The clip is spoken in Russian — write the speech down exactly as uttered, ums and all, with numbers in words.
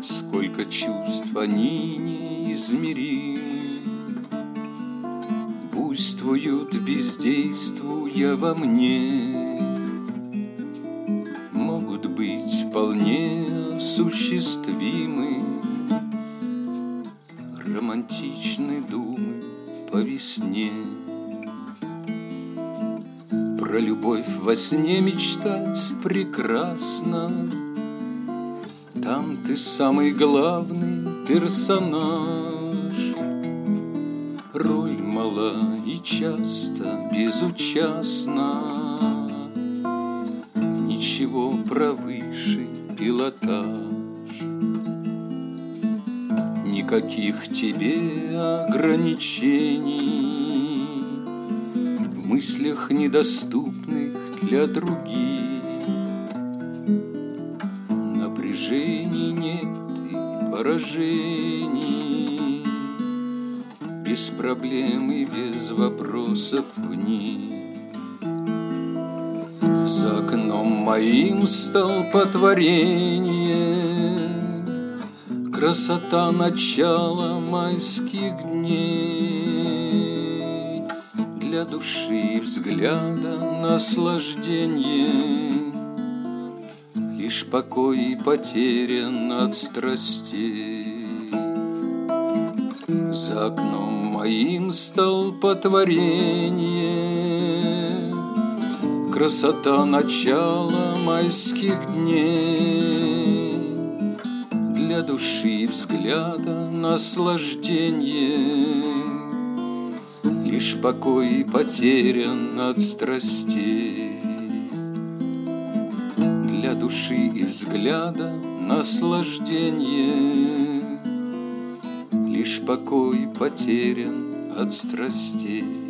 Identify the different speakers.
Speaker 1: Сколько чувств, они неизмеримы. Буйствуют, бездействуя во мне, могут быть вполне осуществимы романтичны думы по весне. Про любовь во сне мечтать прекрасно, там ты самый главный персонаж. Роль мала и часто безучастна, ничего про высший пилотаж. Никаких тебе ограничений в мыслях, недоступных для других. Напряжений нет и поражений, без проблем и без вопросов в них. За окном моим столпотворение, красота начала майских дней. Для души взгляда наслаждение, лишь покой и потерян от страстей. За окном моим столпотворение, красота начала майских дней. Для души взгляда наслаждение, лишь покой потерян от страстей. Для души и взгляда наслаждение, лишь покой потерян от страстей.